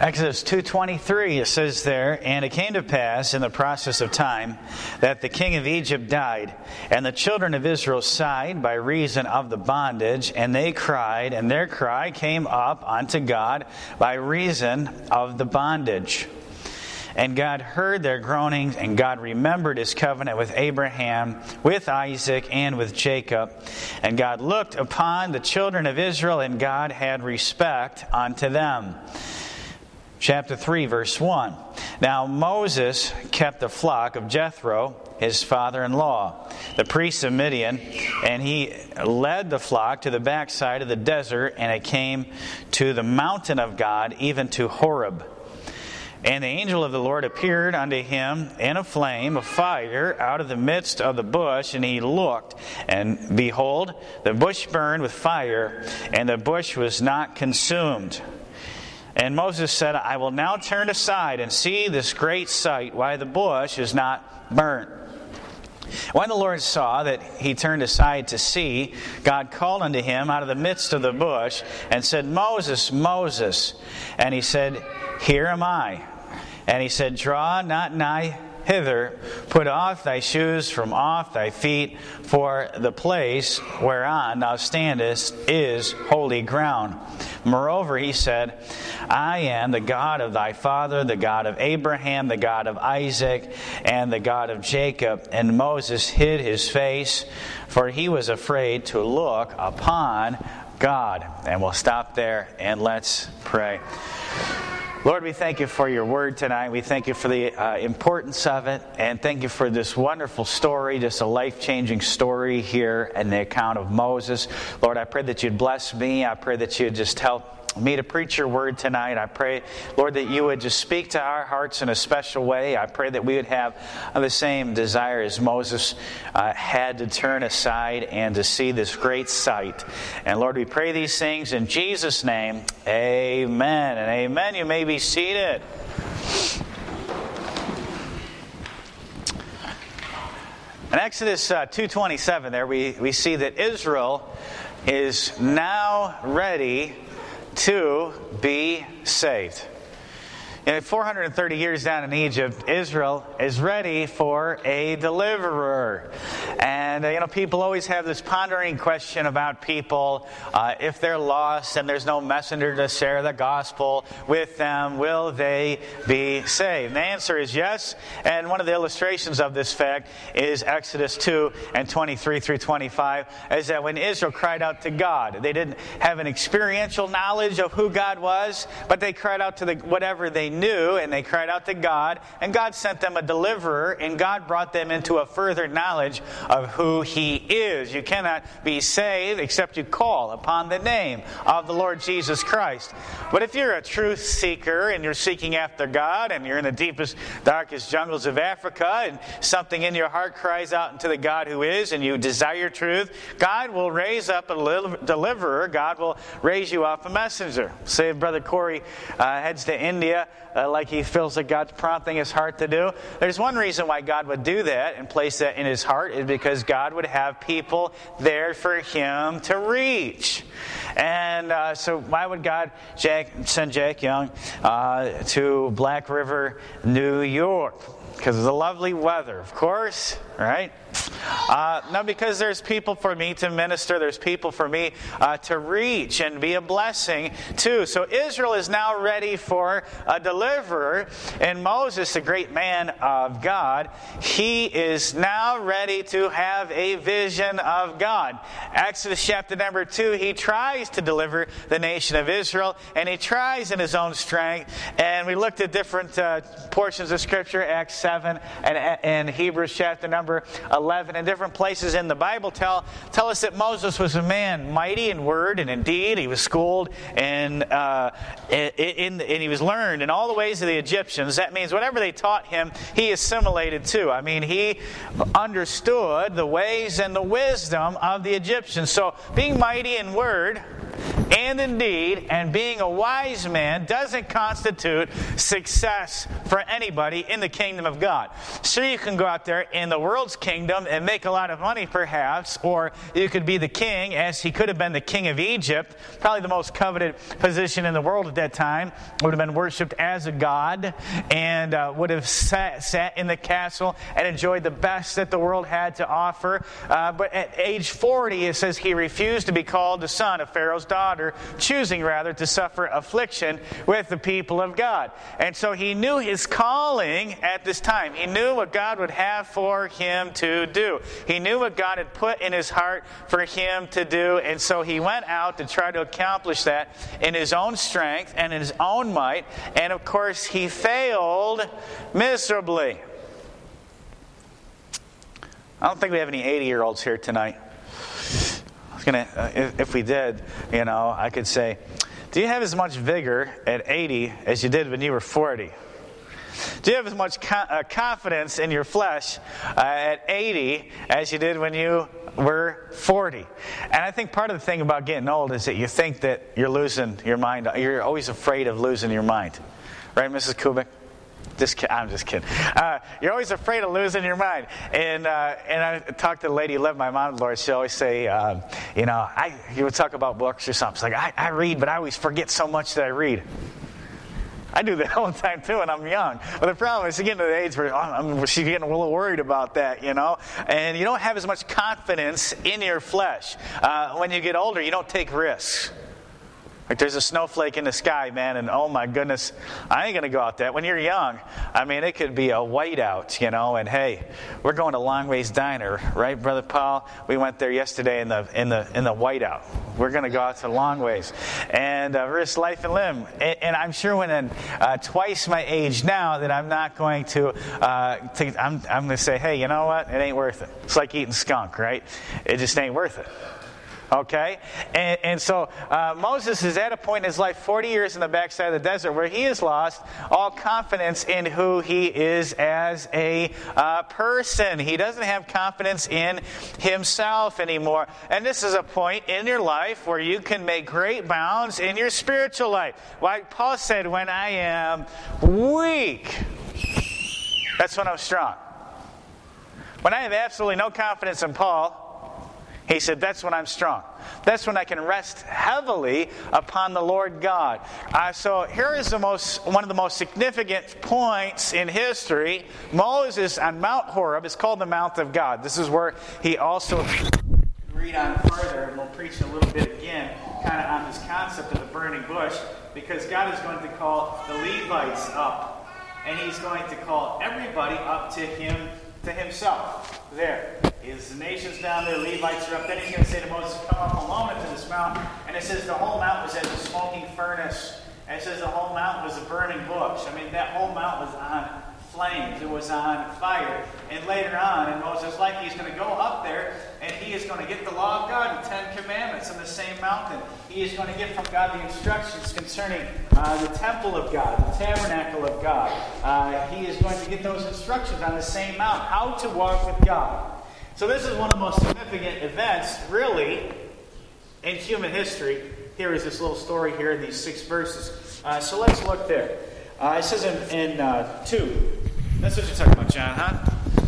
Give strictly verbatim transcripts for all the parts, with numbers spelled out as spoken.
Exodus two twenty-three, it says there, "And it came to pass in the process of time that the king of Egypt died, and the children of Israel sighed by reason of the bondage, and they cried, and their cry came up unto God by reason of the bondage. And God heard their groanings, and God remembered his covenant with Abraham, with Isaac, and with Jacob. And God looked upon the children of Israel, and God had respect unto them." Chapter three, verse one. "Now Moses kept the flock of Jethro, his father-in-law, the priest of Midian, and he led the flock to the backside of the desert, and it came to the mountain of God, even to Horeb. And the angel of the Lord appeared unto him in a flame of fire out of the midst of the bush, and he looked, and behold, the bush burned with fire, and the bush was not consumed. And Moses said, I will now turn aside and see this great sight, why the bush is not burnt. When the Lord saw that he turned aside to see, God called unto him out of the midst of the bush, and said, Moses, Moses. And he said, Here am I. And he said, Draw not nigh hither, put off thy shoes from off thy feet, for the place whereon thou standest is holy ground. Moreover, he said, I am the God of thy father, the God of Abraham, the God of Isaac, and the God of Jacob. And Moses hid his face, for he was afraid to look upon God. And we'll stop there and let's pray. Lord, we thank you for your word tonight. We thank you for the uh, importance of it. And thank you for this wonderful story, just a life-changing story here in the account of Moses. Lord, I pray that you'd bless me. I pray that you'd just help me to preach your word tonight. I pray, Lord, that you would just speak to our hearts in a special way. I pray that we would have the same desire as Moses uh, had to turn aside and to see this great sight. And Lord, we pray these things in Jesus' name. Amen and amen. You may be seated. In Exodus uh, two twenty-seven there, we, we see that Israel is now ready to be saved. You know, four hundred thirty years down in Egypt, Israel is ready for a deliverer. And, uh, you know, people always have this pondering question about people. Uh, if they're lost and there's no messenger to share the gospel with them, will they be saved? And the answer is yes. And one of the illustrations of this fact is Exodus two and twenty-three through twenty-five, is that when Israel cried out to God, they didn't have an experiential knowledge of who God was, but they cried out to the whatever they knew, and they cried out to God, and God sent them a deliverer, and God brought them into a further knowledge of who He is. You cannot be saved except you call upon the name of the Lord Jesus Christ. But if you're a truth seeker and you're seeking after God, and you're in the deepest, darkest jungles of Africa, and something in your heart cries out into the God who is, and you desire truth, God will raise up a deliverer. God will raise you up a messenger. Say if Brother Corey uh, heads to India, Uh, like he feels that God's prompting his heart to do. There's one reason why God would do that and place that in his heart, is because God would have people there for him to reach. And uh, so why would God Jack, send Jack Young uh, to Black River, New York? Because of the lovely weather, of course, right? Uh, no, because there's people for me to minister. There's people for me uh, to reach and be a blessing too. So Israel is now ready for a deliverer. And Moses, the great man of God, he is now ready to have a vision of God. Exodus chapter number two, he tries to deliver the nation of Israel, and he tries in his own strength. And we looked at different uh, portions of Scripture, Acts seven and, and Hebrews chapter number eleven, and different places in the Bible tell tell us that Moses was a man mighty in word and in deed. He was schooled and uh, in, in and he was learned in all the ways of the Egyptians. That means whatever they taught him, he assimilated too. I mean, he understood the ways and the wisdom of the Egyptians. So being mighty in word And indeed, and being a wise man doesn't constitute success for anybody in the kingdom of God. Sure, you can go out there in the world's kingdom and make a lot of money perhaps, or you could be the king, as he could have been the king of Egypt, probably the most coveted position in the world at that time, would have been worshipped as a god, and uh, would have sat, sat in the castle and enjoyed the best that the world had to offer. Uh, but at age forty, it says he refused to be called the son of Pharaoh's daughter, choosing rather to suffer affliction with the people of God. And so he knew his calling at this time. He knew what God would have for him to do. He knew what God had put in his heart for him to do, and so he went out to try to accomplish that in his own strength and in his own might, and of course he failed miserably. I don't think we have any eighty-year-olds here tonight. I was gonna, uh, if, if we did, you know, I could say, do you have as much vigor at eighty as you did when you were forty? Do you have as much co- uh, confidence in your flesh uh, at eighty as you did when you were forty? And I think part of the thing about getting old is that you think that you're losing your mind. You're always afraid of losing your mind. Right, Missus Kubik? Just kid- I'm just kidding. Uh, you're always afraid of losing your mind. And uh, and I talked to the lady who lived my mom, Lord. She always say, uh, you know, I you would talk about books or something. It's like, I, I read, but I always forget so much that I read. I do that all the time too, and I'm young. But the problem is, you get to the age where oh, I'm, she's getting a little worried about that, you know. And you don't have as much confidence in your flesh. Uh, when you get older, you don't take risks. Like there's a snowflake in the sky, man, and oh my goodness, I ain't going to go out there. When you're young, I mean, it could be a whiteout, you know, and hey, we're going to Long Ways Diner, right, Brother Paul? We went there yesterday in the in the in the whiteout. We're going to go out to Long Ways and uh, risk life and limb. And, and I'm sure when I'm uh, twice my age now that I'm not going to, uh, to I'm I'm going to say, hey, you know what? It ain't worth it. It's like eating skunk, right? It just ain't worth it. Okay? And, and so uh, Moses is at a point in his life, forty years in the backside of the desert, where he has lost all confidence in who he is as a uh, person. He doesn't have confidence in himself anymore. And this is a point in your life where you can make great bounds in your spiritual life. Like Paul said, when I am weak, that's when I'm strong. When I have absolutely no confidence in Paul, he said, that's when I'm strong. That's when I can rest heavily upon the Lord God. Uh, so here is the most one of the most significant points in history. Moses on Mount Horeb is called the Mount of God. This is where he also read on further, and we'll preach a little bit again, kind of on this concept of the burning bush, because God is going to call the Levites up, and he's going to call everybody up to him, to himself. There is the nations down there, Levites are up. Then he's going to say to Moses, come up alone into this mountain. And it says the whole mountain was as a smoking furnace. And it says the whole mountain was a burning bush. I mean, that whole mountain was on flames. It was on fire. And later on in Moses' life, he's going to go up there and he is going to get the law of God and Ten Commandments on the same mountain. He is going to get from God the instructions concerning uh, the temple of God, the tabernacle of God. Uh, he is going to get those instructions on the same mount, how to walk with God. So this is one of the most significant events, really, in human history. Here is this little story here in these six verses. Uh, so let's look there. Uh, it says in, in uh, two. That's what you're talking about, John, huh?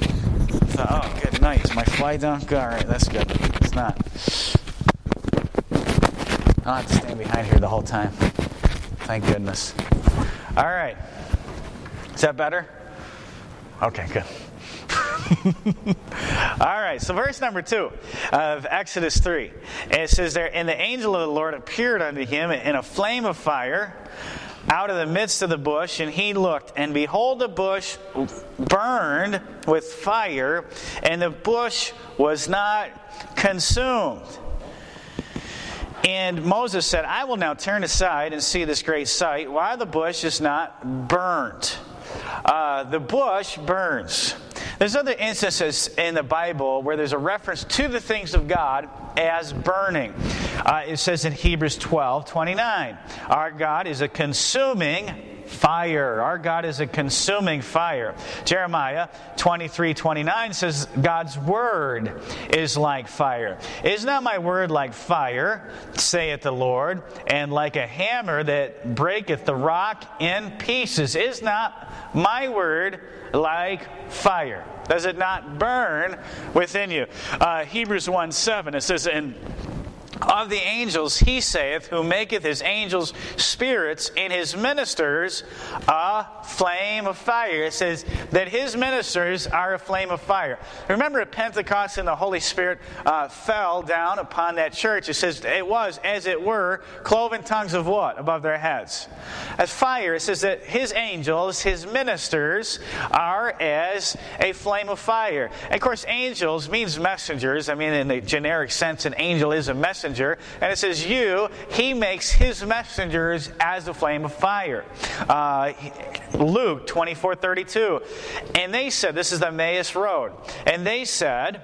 Oh, good night. Is my fly down? Good. All right, that's good. It's not. I'll have to stand behind here the whole time. Thank goodness. All right. Is that better? Okay, good. All right, so verse number two of Exodus three. And it says there, and the angel of the Lord appeared unto him in a flame of fire out of the midst of the bush, and he looked, and behold, the bush burned with fire, and the bush was not consumed. And Moses said, I will now turn aside and see this great sight, why the bush is not burnt. Uh, the bush burns. There's other instances in the Bible where there's a reference to the things of God as burning. Uh, it says in Hebrews twelve twenty-nine, our God is a consuming fire. Our God is a consuming fire. Jeremiah twenty-three twenty-nine says, God's word is like fire. Is not my word like fire, saith the Lord, and like a hammer that breaketh the rock in pieces? Is not my word like fire? Does it not burn within you? Uh, Hebrews one seven, it says, and of the angels he saith, who maketh his angels spirits, and his ministers a flame of fire. It says that his ministers are a flame of fire. Remember at Pentecost, and the Holy Spirit uh, fell down upon that church. It says it was, as it were, cloven tongues of what? Above their heads. As fire, it says that his angels, his ministers, are as a flame of fire. And of course, angels means messengers. I mean, in the generic sense, an angel is a messenger. And it says, you, he makes his messengers as a flame of fire. Uh, Luke twenty-four thirty-two. And they said, this is the Emmaus Road, and they said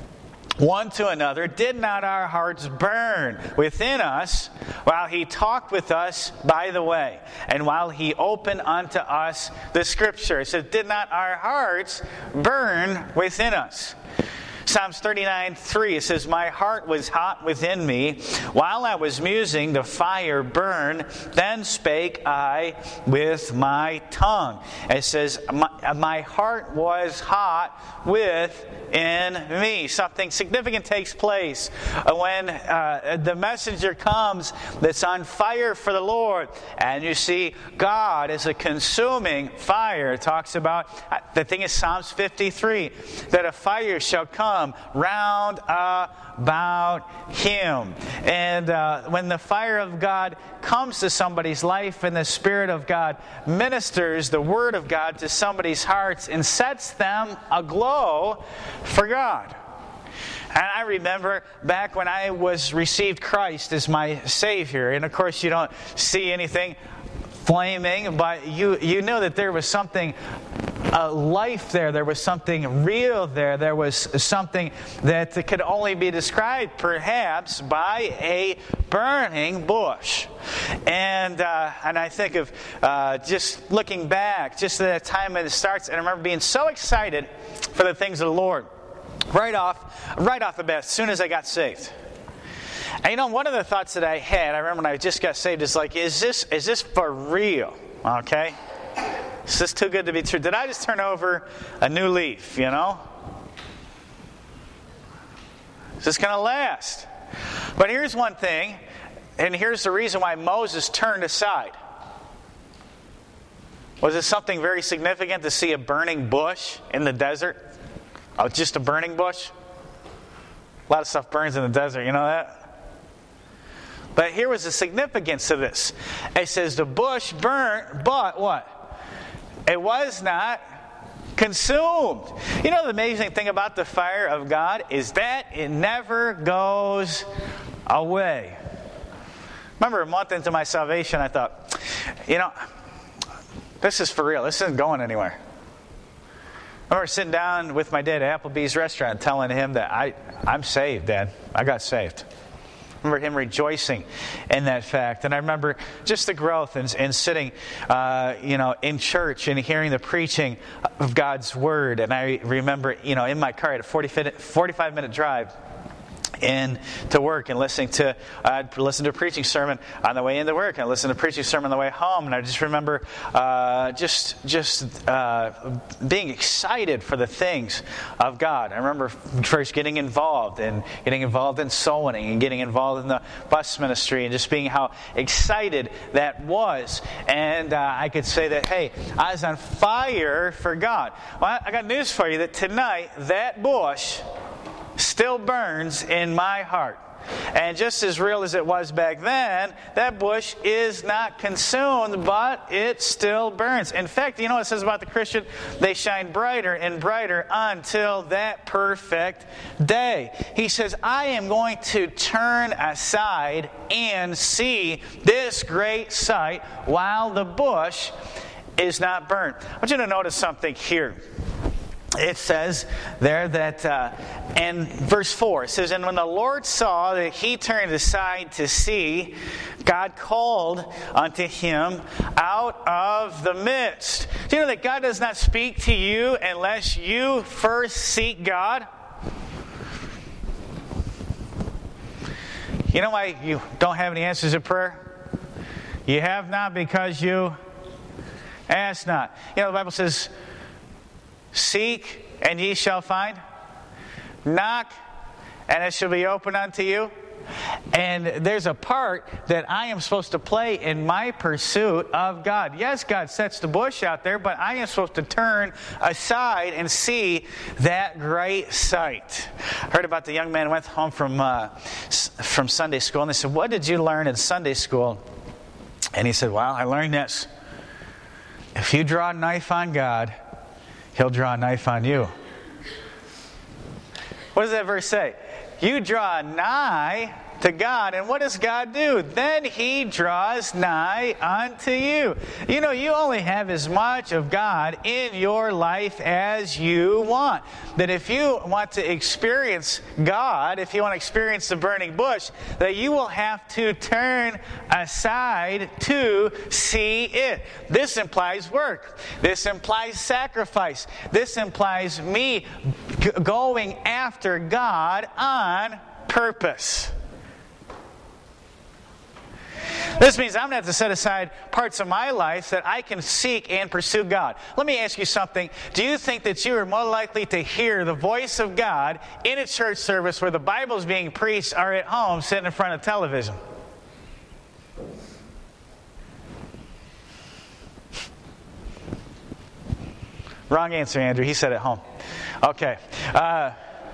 one to another, did not our hearts burn within us while he talked with us by the way, and while he opened unto us the Scripture? It says, did not our hearts burn within us? Psalms thirty-nine three, it says, my heart was hot within me. While I was musing, the fire burned. Then spake I with my tongue. It says, my, my heart was hot within me. Something significant takes place when uh, the messenger comes that's on fire for the Lord. And you see, God is a consuming fire. It talks about, the thing is Psalms fifty-three, that a fire shall come round about him. And uh, when the fire of God comes to somebody's life and the Spirit of God ministers the Word of God to somebody's hearts and sets them aglow for God. And I remember back when I was received Christ as my Savior, and of course you don't see anything flaming, but you, you knew that there was something, a life there, there was something real there, there was something that could only be described perhaps by a burning bush. And uh, and I think of uh, just looking back, just at that time when it starts, and I remember being so excited for the things of the Lord, right off, right off the bat, as soon as I got saved. And you know, one of the thoughts that I had, I remember when I just got saved, is like, is this is this for real? Okay? Is this too good to be true? Did I just turn over a new leaf, you know? Is this going to last? But here's one thing, and here's the reason why Moses turned aside. Was it something very significant to see a burning bush in the desert? Oh, just a burning bush? A lot of stuff burns in the desert, you know that? But here was the significance of this. It says the bush burnt, but what? It was not consumed. You know the amazing thing about the fire of God is that it never goes away. Remember, a month into my salvation, I thought, you know, this is for real. This isn't going anywhere. I remember sitting down with my dad at Applebee's restaurant telling him that I, I'm saved, Dad. I got saved. I remember him rejoicing in that fact. And I remember just the growth and, and sitting uh, you know, in church and hearing the preaching of God's Word. And I remember, you know, in my car, I had a forty-five minute drive in to work and listening to I'd listen to a preaching sermon on the way into work, and I listened to a preaching sermon on the way home, and I just remember uh, just just uh, being excited for the things of God. I remember first getting involved and getting involved in soul winning and getting involved in the bus ministry and just being how excited that was. And uh, I could say that, hey, I was on fire for God. Well, I got news for you, that tonight that bush still burns in my heart. And just as real as it was back then, that bush is not consumed, but it still burns. In fact, you know what it says about the Christian? They shine brighter and brighter until that perfect day. He says, I am going to turn aside and see this great sight while the bush is not burnt. I want you to notice something here. it says there that, uh, and verse four, it says, and when the Lord saw that he turned aside to see, God called unto him out of the midst. Do you know that God does not speak to you unless you first seek God? You know why you don't have any answers to prayer? You have not because you ask not. You know, the Bible says, seek and ye shall find. Knock and it shall be opened unto you. And there's a part that I am supposed to play in my pursuit of God. Yes, God sets the bush out there, but I am supposed to turn aside and see that great sight. I heard about the young man who went home from uh, from Sunday school, and they said, what did you learn in Sunday school? And he said, well, I learned this. If you draw a knife on God, He'll draw a knife on you. What does that verse say? You draw nigh to God, and what does God do? Then He draws nigh unto you. You know, you only have as much of God in your life as you want. That if you want to experience God, if you want to experience the burning bush, that you will have to turn aside to see it. This implies work. This implies sacrifice. This implies me g- going after God on purpose. This means I'm going to have to set aside parts of my life that I can seek and pursue God. Let me ask you something. Do you think that you are more likely to hear the voice of God in a church service where the Bible is being preached or at home sitting in front of television? Wrong answer, Andrew. He said at home. Okay. Uh,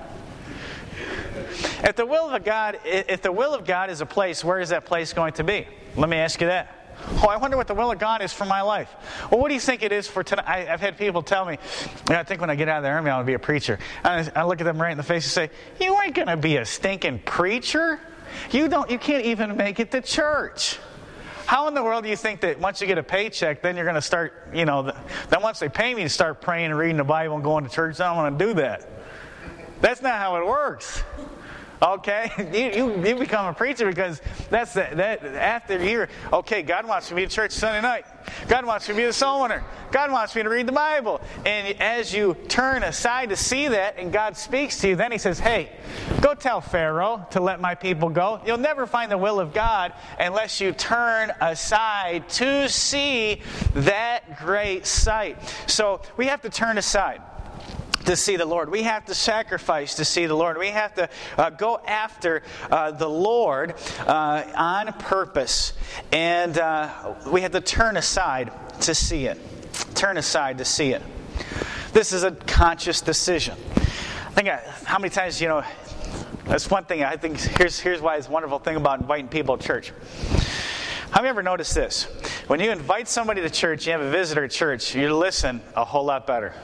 if the will of God, if the will of God is a place, where is that place going to be? Let me ask you that. Oh, I wonder what the will of God is for my life. Well, what do you think it is for tonight? I, I've had people tell me, I think when I get out of the army, I want to be a preacher. And I, I look at them right in the face and say, you ain't going to be a stinking preacher. You don't. You can't even make it to church. How in the world do you think that once you get a paycheck, then you're going to start, you know, the, then once they pay me to start praying and reading the Bible and going to church, I don't want to do that. That's not how it works. Okay, you, you you become a preacher because that's the, that after you're okay. God wants me to be at church Sunday night. God wants me to be the soul winner. God wants me to read the Bible. And as you turn aside to see that, and God speaks to you, then He says, "Hey, go tell Pharaoh to let my people go." You'll never find the will of God unless you turn aside to see that great sight. So we have to turn aside to see the Lord. We have to sacrifice to see the Lord. We have to uh, go after uh, the Lord uh, on purpose. And uh, we have to turn aside to see it. Turn aside to see it. This is a conscious decision. I think, I, how many times, you know, that's one thing I think, here's, here's why it's a wonderful thing about inviting people to church. Have you ever noticed this? When you invite somebody to church, you have a visitor at church, you listen a whole lot better.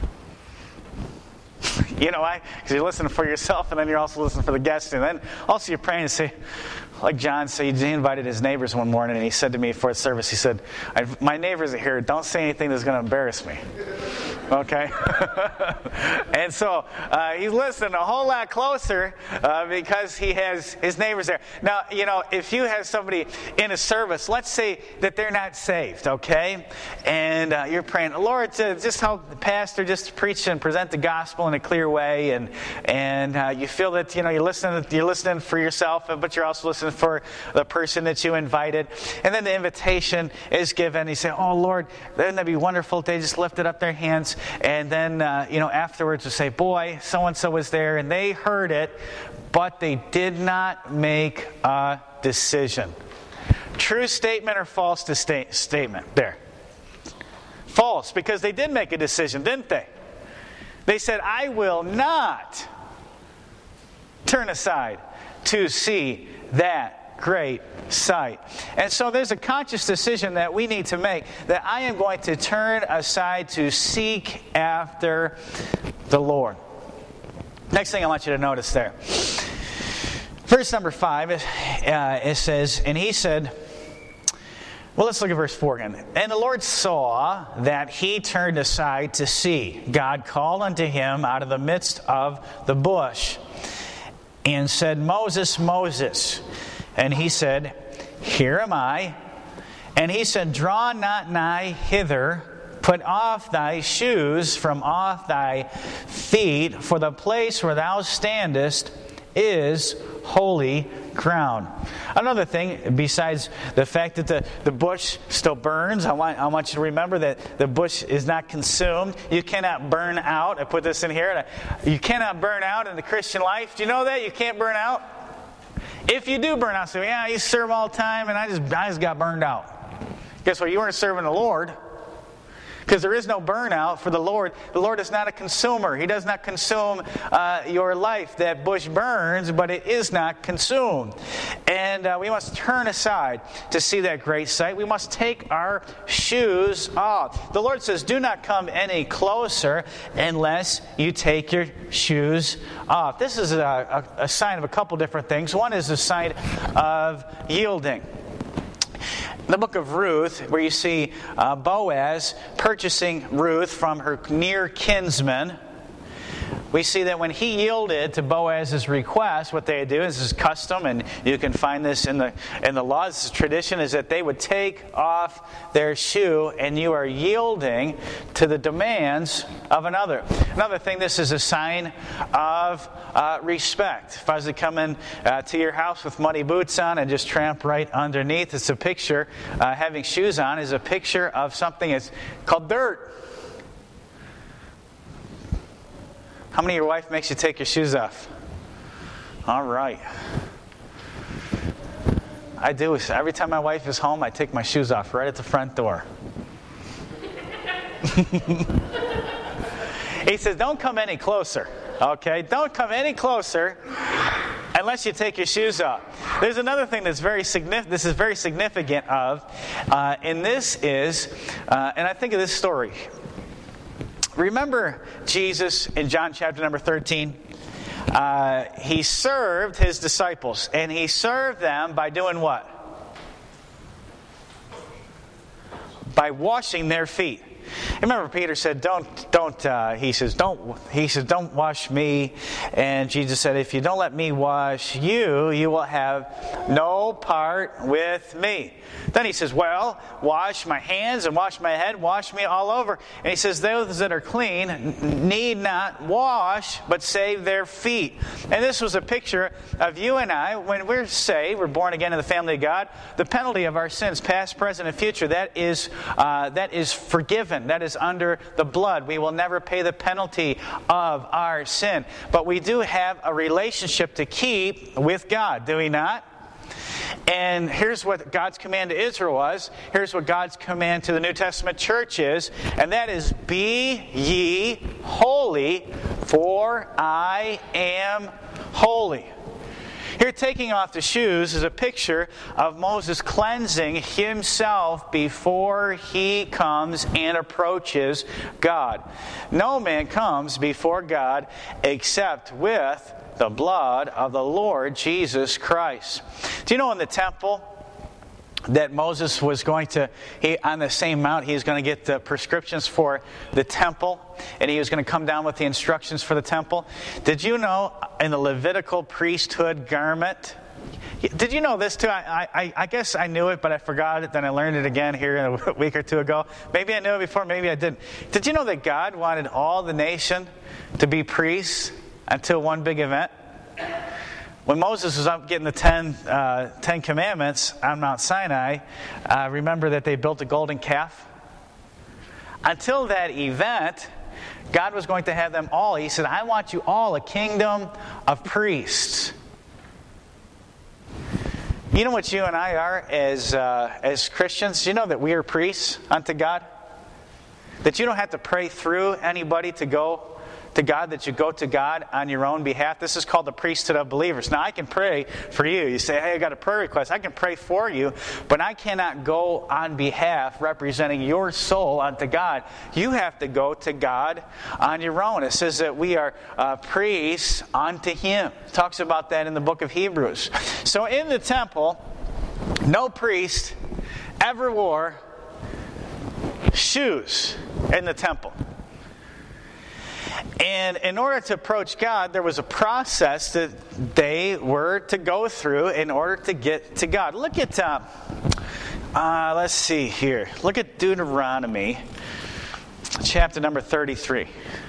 You know why? Because you're listening for yourself, and then you're also listening for the guests, and then also you're praying and say, like John said, he invited his neighbors one morning, and he said to me before the service, he said, my neighbors are here, don't say anything that's going to embarrass me. Okay? And so uh, he's listening a whole lot closer uh, because he has his neighbors there. Now, you know, if you have somebody in a service, let's say that they're not saved, okay? And uh, you're praying, Lord, to just help the pastor just preach and present the gospel in a clear way, and and uh, you feel that, you know, you're listening, you're listening for yourself, but you're also listening for the person that you invited. And then the invitation is given. You say, oh, Lord, wouldn't that be wonderful if they just lifted up their hands. And then, uh, you know, afterwards you say, boy, so-and-so was there, and they heard it, but they did not make a decision. True statement or false sta- statement? There. False, because they did make a decision, didn't they? They said, I will not turn aside to see that great sight. And so there's a conscious decision that we need to make, that I am going to turn aside to seek after the Lord. Next thing I want you to notice there. Verse number five, uh, it says, and he said, Well, let's look at verse four again. And the Lord saw that he turned aside to see. God called unto him out of the midst of the bush and said, Moses, Moses. And he said, Here am I. And he said, Draw not nigh hither. Put off thy shoes from off thy feet, for the place where thou standest is holy ground. Another thing, besides the fact that the, the bush still burns, I want, I want you to remember that the bush is not consumed. You cannot burn out. I put this in here. You cannot burn out in the Christian life. Do you know that? You can't burn out? If you do burn out, say, yeah, you serve all the time, and I just, I just got burned out. Guess what? You weren't serving the Lord. Because there is no burnout for the Lord. The Lord is not a consumer. He does not consume uh, your life. That bush burns, but it is not consumed. And uh, we must turn aside to see that great sight. We must take our shoes off. The Lord says, do not come any closer unless you take your shoes off. This is a, a, a sign of a couple different things. One is a sign of yielding. The book of Ruth, where you see uh, Boaz purchasing Ruth from her near kinsman, we see that when he yielded to Boaz's request, what they do is this is custom, and you can find this in the in the laws. This tradition is that they would take off their shoe, and you are yielding to the demands of another. Another thing, this is a sign of uh, respect. If I was to come in uh, to your house with muddy boots on and just tramp right underneath, it's a picture. Uh, having shoes on is a picture of something that's called dirt. How many of your wife makes you take your shoes off? All right. I do. Every time my wife is home, I take my shoes off right at the front door. He says, don't come any closer. Okay? Don't come any closer unless you take your shoes off. There's another thing that's very significant. This is very significant of, uh, and this is, uh, and I think of this story. Remember Jesus in John chapter number thirteen? Uh, he served his disciples, and he served them by doing what? By washing their feet. Remember, Peter said, "Don't, don't." Uh, he says, "Don't." He says, "Don't wash me." And Jesus said, "If you don't let me wash you, you will have no part with me." Then he says, "Well, wash my hands and wash my head, wash me all over." And he says, "Those that are clean need not wash, but save their feet." And this was a picture of you and I when we're saved, we're born again in the family of God. The penalty of our sins, past, present, and future, that is uh, that is forgiven. That is under the blood. We will never pay the penalty of our sin. But we do have a relationship to keep with God, do we not? And here's what God's command to Israel was. Here's what God's command to the New Testament church is. And that is, be ye holy, for I am holy. Here, taking off the shoes is a picture of Moses cleansing himself before he comes and approaches God. No man comes before God except with the blood of the Lord Jesus Christ. Do you know in the temple that Moses was going to, he, on the same mount, he was going to get the prescriptions for the temple, and he was going to come down with the instructions for the temple? Did you know in the Levitical priesthood garment, did you know this too? I, I, I guess I knew it, but I forgot it. Then I learned it again here a week or two ago. Maybe I knew it before, maybe I didn't. Did you know that God wanted all the nation to be priests until one big event? When Moses was up getting the ten, uh, ten Commandments on Mount Sinai, uh, remember that they built a golden calf? Until that event, God was going to have them all. He said, I want you all a kingdom of priests. You know what you and I are as, uh, as Christians? You know that we are priests unto God? That you don't have to pray through anybody to go to God, that you go to God on your own behalf. This is called the priesthood of believers. Now, I can pray for you. You say, hey, I got a prayer request. I can pray for you, but I cannot go on behalf representing your soul unto God. You have to go to God on your own. It says that we are uh, priests unto Him. It talks about that in the book of Hebrews. So in the temple, no priest ever wore shoes in the temple. And in order to approach God, there was a process that they were to go through in order to get to God. Look at, uh, uh, let's see here. Look at Deuteronomy, chapter number thirty-three.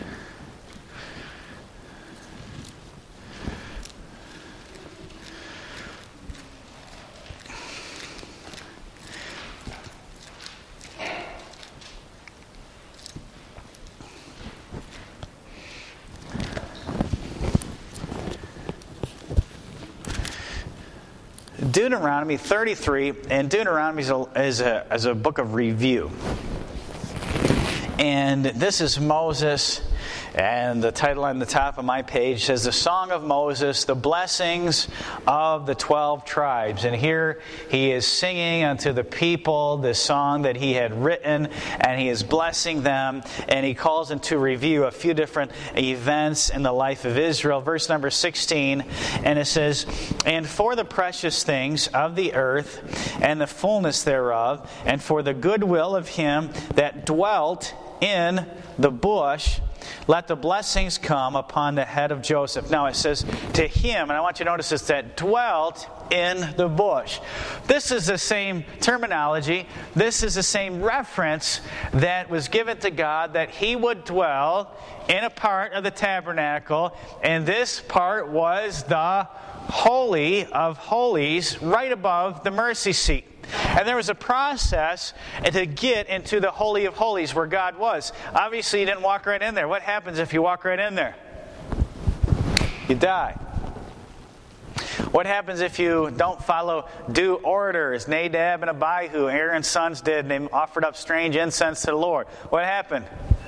Deuteronomy thirty-three, and Deuteronomy is a, is, a, is a book of review. And this is Moses, and the title on the top of my page says, The Song of Moses, the Blessings of the Twelve Tribes. And here he is singing unto the people this song that he had written, and he is blessing them, and he calls into review a few different events in the life of Israel. Verse number sixteen, and it says, And for the precious things of the earth, and the fullness thereof, and for the goodwill of him that dwelt in the bush, let the blessings come upon the head of Joseph. Now it says to him, and I want you to notice this, that dwelt in the bush. This is the same terminology. This is the same reference that was given to God, that he would dwell in a part of the tabernacle, and this part was the Holy of Holies, right above the mercy seat. And there was a process to get into the Holy of Holies where God was. Obviously, you didn't walk right in there. What happens if you walk right in there? You die. What happens if you don't follow due orders? Nadab and Abihu, Aaron's sons did, and they offered up strange incense to the Lord. What happened?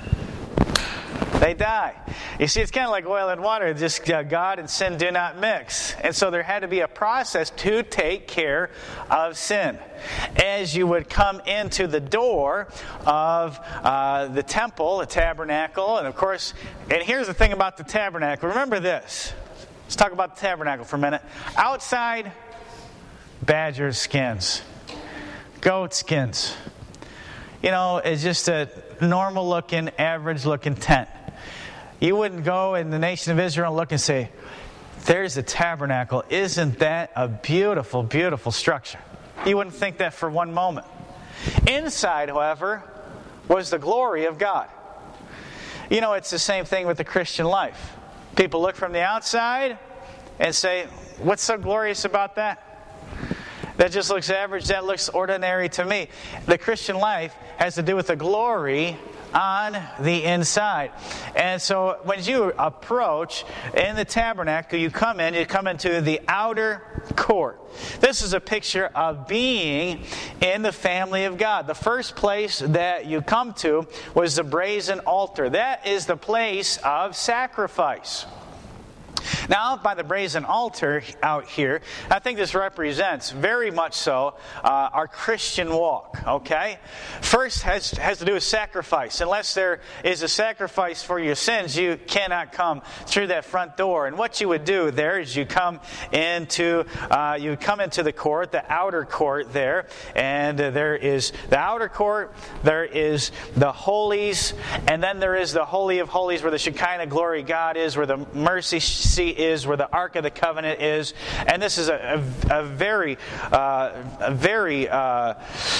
They die. You see, it's kind of like oil and water. Just uh, God and sin do not mix. And so there had to be a process to take care of sin. As you would come into the door of uh, the temple, the tabernacle, and of course, and here's the thing about the tabernacle. Remember this. Let's talk about the tabernacle for a minute. Outside, badger skins, goat skins. You know, it's just a normal-looking, average-looking tent. You wouldn't go in the nation of Israel and look and say, there's a tabernacle. Isn't that a beautiful, beautiful structure? You wouldn't think that for one moment. Inside, however, was the glory of God. You know, it's the same thing with the Christian life. People look from the outside and say, what's so glorious about that? That just looks average, that looks ordinary to me. The Christian life has to do with the glory on the inside. And so when you approach in the tabernacle, you come in, you come into the outer court. This is a picture of being in the family of God. The first place that you come to was the brazen altar. That is the place of sacrifice. Now, out by the brazen altar out here, I think this represents very much so uh, our Christian walk, okay? First has, has to do with sacrifice. Unless there is a sacrifice for your sins, you cannot come through that front door. And what you would do there is you come into uh, you come into the court, the outer court there, and uh, there is the outer court, there is the holies, and then there is the Holy of Holies where the Shekinah glory of God is, where the mercy seat is, where the Ark of the Covenant is. And this is a, a, a very, uh, a very uh,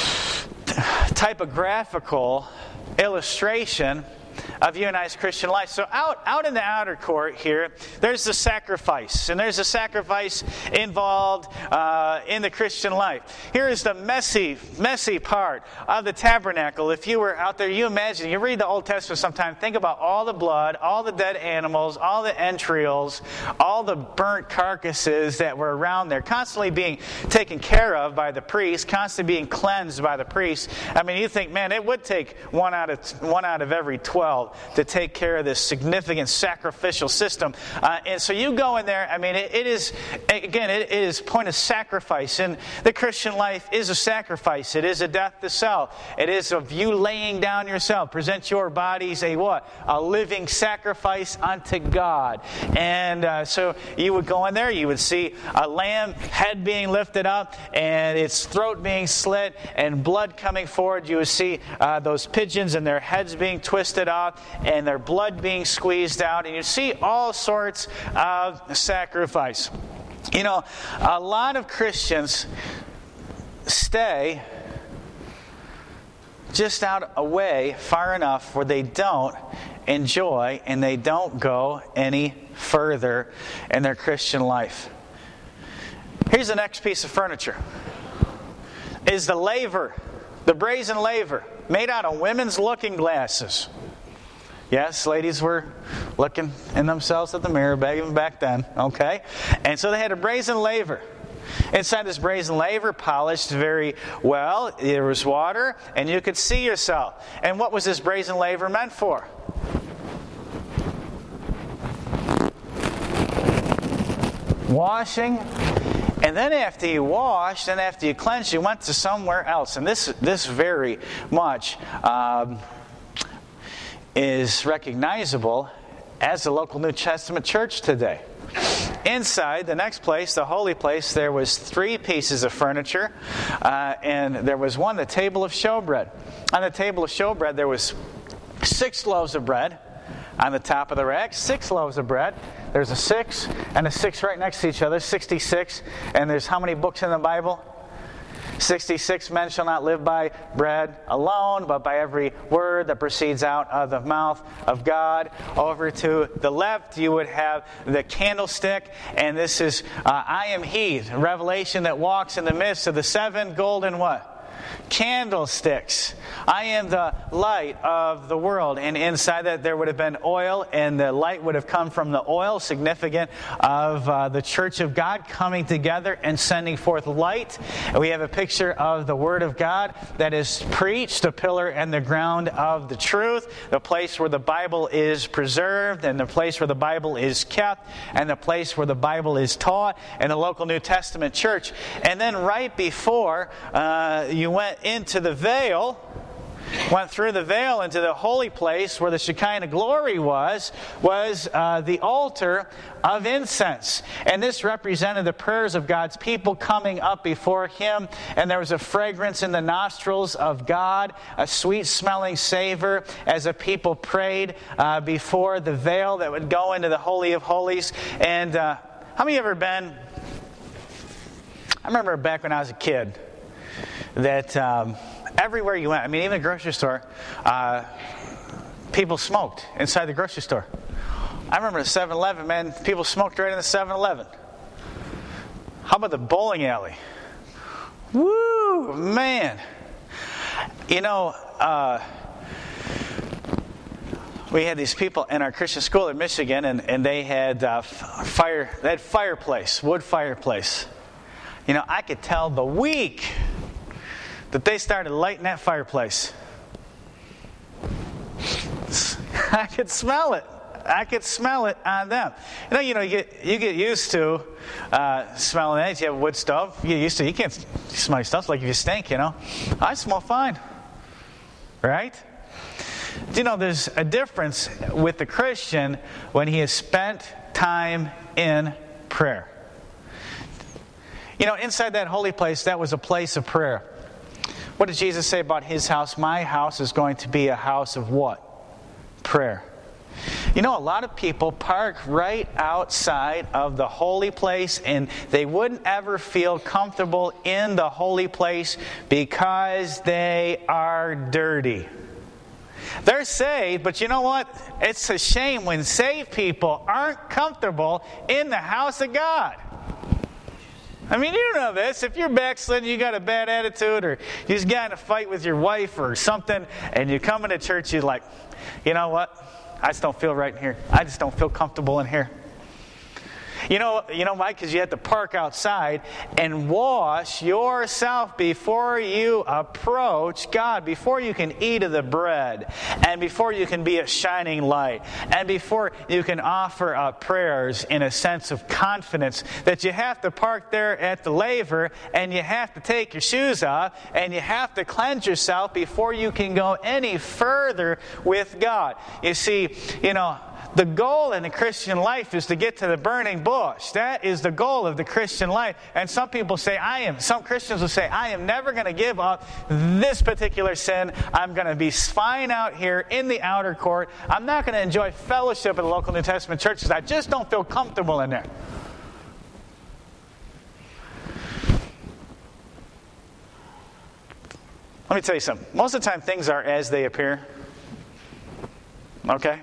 typographical illustration of you and I's Christian life. So out, out in the outer court here, there's the sacrifice. And there's a sacrifice involved uh, in the Christian life. Here is the messy, messy part of the tabernacle. If you were out there, you imagine, you read the Old Testament sometime, think about all the blood, all the dead animals, all the entrails, all the burnt carcasses that were around there, constantly being taken care of by the priest, constantly being cleansed by the priest. I mean, you think, man, it would take one out of one out of every twelve twelve to take care of this significant sacrificial system. Uh, and so you go in there, I mean, it, it is, again, it, it is point of sacrifice. And the Christian life is a sacrifice. It is a death to self. It is of you laying down yourself. Present your bodies a what? A living sacrifice unto God. And uh, so you would go in there, you would see a lamb head being lifted up and its throat being slit and blood coming forward. You would see uh, those pigeons and their heads being twisted off and their blood being squeezed out. And you see all sorts of sacrifice. You know, a lot of Christians stay just out away far enough where they don't enjoy and they don't go any further in their Christian life. Here's the next piece of furniture. Is the laver, the brazen laver, made out of women's looking glasses. Yes, ladies were looking in themselves at the mirror even back then, okay? And so they had a brazen laver. Inside this brazen laver, polished very well, there was water, and you could see yourself. And what was this brazen laver meant for? Washing. And then after you washed, and after you cleansed, you went to somewhere else. And this this very much um, is recognizable as the local New Testament church today. Inside, the next place, the holy place, there was three pieces of furniture. Uh, and there was one, the table of showbread. On the table of showbread, there was six loaves of bread. On the top of the rack, six loaves of bread. There's a six and a six right next to each other, sixty-six. And there's how many books in the Bible? sixty-six. Men shall not live by bread alone, but by every word that proceeds out of the mouth of God. Over to the left, you would have the candlestick. And this is, uh, I am He, revelation that walks in the midst of the seven golden what? Candlesticks. I am the light of the world. And inside that there would have been oil, and the light would have come from the oil, significant of uh, the church of God coming together and sending forth light. And we have a picture of the Word of God that is preached, the pillar and the ground of the truth, the place where the Bible is preserved, and the place where the Bible is kept, and the place where the Bible is taught in the local New Testament church. And then right before uh, you went into the veil, went through the veil into the holy place where the Shekinah glory was, was uh, the altar of incense. And this represented the prayers of God's people coming up before Him. And there was a fragrance in the nostrils of God, a sweet-smelling savor as the people prayed uh, before the veil that would go into the Holy of Holies. And uh, how many of you ever been... I remember back when I was a kid that... Um, Everywhere you went, I mean, even the grocery store, uh, people smoked inside the grocery store. I remember the seven eleven, man, people smoked right in the seven eleven. How about the bowling alley? Woo, man. You know, uh, we had these people in our Christian school in Michigan, and, and they had uh, fire, they had fireplace, wood fireplace. You know, I could tell the week that they started lighting that fireplace. I could smell it. I could smell it on them. You know, you know, you get you get used to uh, smelling it. You have a wood stove. You get used to. You can't smell your stuff like if you stink. You know, I smell fine, right? Do you know there's a difference with the Christian when he has spent time in prayer? You know, inside that holy place, that was a place of prayer. What did Jesus say about His house? My house is going to be a house of what? Prayer. You know, a lot of people park right outside of the holy place, and they wouldn't ever feel comfortable in the holy place because they are dirty. They're saved, but you know what? It's a shame when saved people aren't comfortable in the house of God. I mean, you know this. If you're backslidden, you got a bad attitude, or you just got in a fight with your wife or something, and you come into church, you're like, you know what? I just don't feel right in here. I just don't feel comfortable in here. You know, you know why? Because you have to park outside and wash yourself before you approach God, before you can eat of the bread, and before you can be a shining light, and before you can offer up prayers in a sense of confidence, that you have to park there at the laver, and you have to take your shoes off, and you have to cleanse yourself before you can go any further with God. You see, you know, the goal in the Christian life is to get to the burning bush. That is the goal of the Christian life. And some people say, I am, some Christians will say, I am never going to give up this particular sin. I'm going to be fine out here in the outer court. I'm not going to enjoy fellowship at the local New Testament churches. I just don't feel comfortable in there. Let me tell you something. Most of the time things are as they appear. Okay?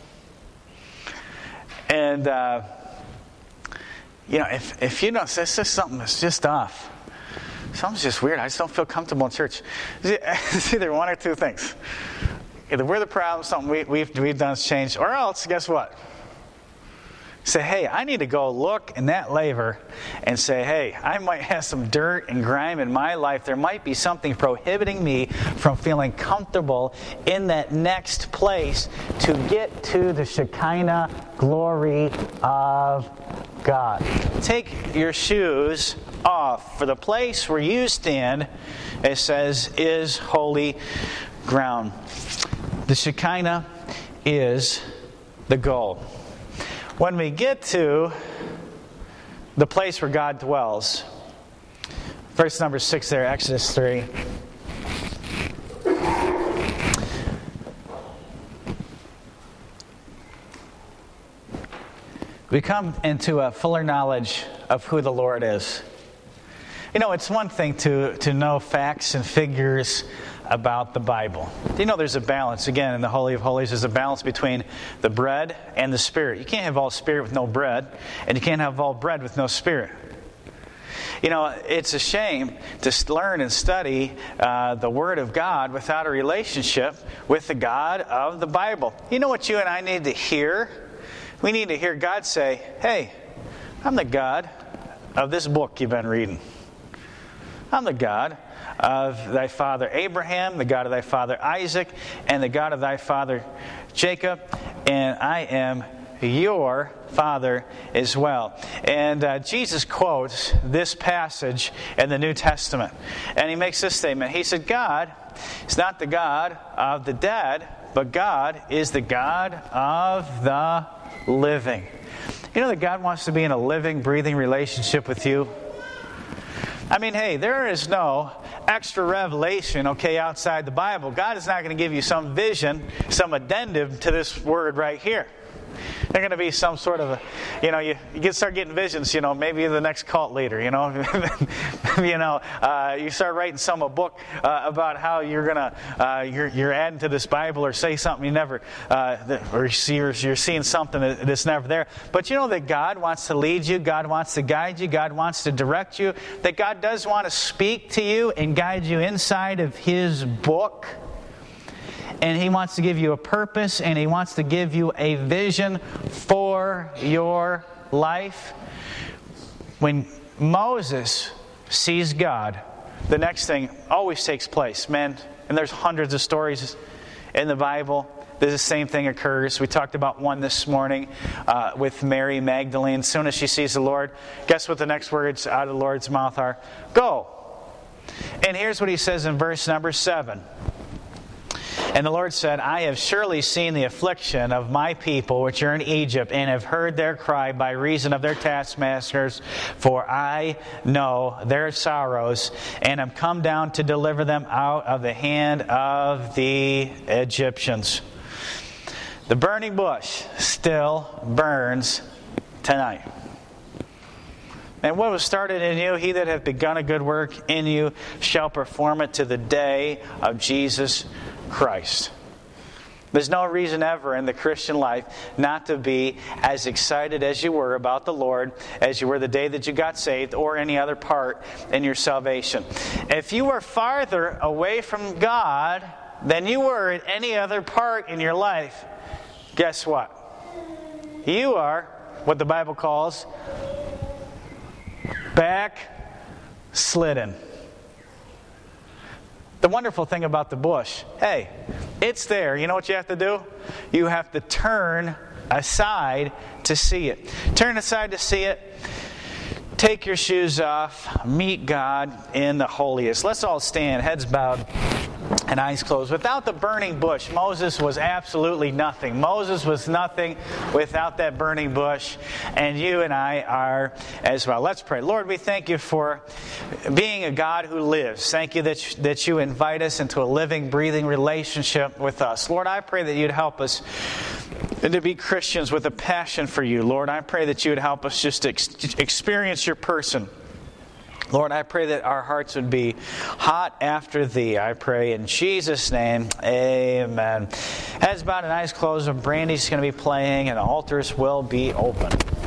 And, uh, you know, if, if you know, it's just something that's just off. Something's just weird. I just don't feel comfortable in church. It's either one or two things. Either we're the problem, something we, we've, we've done has changed, or else, guess what? Say, hey, I need to go look in that laver and say, hey, I might have some dirt and grime in my life. There might be something prohibiting me from feeling comfortable in that next place to get to the Shekinah glory of God. Take your shoes off, for the place where you stand, it says, is holy ground. The Shekinah is the goal. When we get to the place where God dwells, verse number six there, Exodus three. We come into a fuller knowledge of who the Lord is. You know, it's one thing to, to know facts and figures about the Bible. You know, there's a balance. Again, in the Holy of Holies, there's a balance between the bread and the Spirit. You can't have all Spirit with no bread, and you can't have all bread with no Spirit. You know, it's a shame to learn and study uh, the Word of God without a relationship with the God of the Bible. You know what you and I need to hear? We need to hear God say, hey, I'm the God of this book you've been reading. I'm the God of thy father Abraham, the God of thy father Isaac, and the God of thy father Jacob, and I am your Father as well. And uh, Jesus quotes this passage in the New Testament, and he makes this statement. He said, God is not the God of the dead, but God is the God of the living. You know that God wants to be in a living, breathing relationship with you? I mean, hey, there is no extra revelation, okay, outside the Bible. God is not going to give you some vision, some addendum to this word right here. They're going to be some sort of a, you know, you, you get start getting visions, you know, maybe the next cult leader, you know. you know, uh, you start writing some a book uh, about how you're going to, uh, you're, you're adding to this Bible or say something you never, uh, or you're, you're seeing something that's never there. But you know that God wants to lead you, God wants to guide you, God wants to direct you, that God does want to speak to you and guide you inside of His book. And He wants to give you a purpose, and He wants to give you a vision for your life. When Moses sees God, the next thing always takes place. Man, and there's hundreds of stories in the Bible. The same thing occurs. We talked about one this morning uh, with Mary Magdalene. As soon as she sees the Lord, guess what the next words out of the Lord's mouth are? Go. And here's what He says in verse number seven. And the Lord said, I have surely seen the affliction of my people which are in Egypt, and have heard their cry by reason of their taskmasters, for I know their sorrows, and am come down to deliver them out of the hand of the Egyptians. The burning bush still burns tonight. And what was started in you, he that hath begun a good work in you shall perform it to the day of Jesus Christ. There's no reason ever in the Christian life not to be as excited as you were about the Lord as you were the day that you got saved, or any other part in your salvation. If you were farther away from God than you were in any other part in your life, guess what? You are what the Bible calls backslidden. The wonderful thing about the bush, hey, it's there. You know what you have to do? You have to turn aside to see it. Turn aside to see it. Take your shoes off. Meet God in the holiest. Let's all stand, heads bowed and eyes closed. Without the burning bush, Moses was absolutely nothing. Moses was nothing without that burning bush, and you and I are as well. Let's pray. Lord, we thank you for being a God who lives. Thank you that you, that you invite us into a living, breathing relationship with us. Lord, I pray that you'd help us to be Christians with a passion for you. Lord, I pray that you would help us just to ex- experience your person. Lord, I pray that our hearts would be hot after thee. I pray in Jesus' name, amen. Heads bowed and eyes closed, and Brandy's going to be playing, and the altars will be open.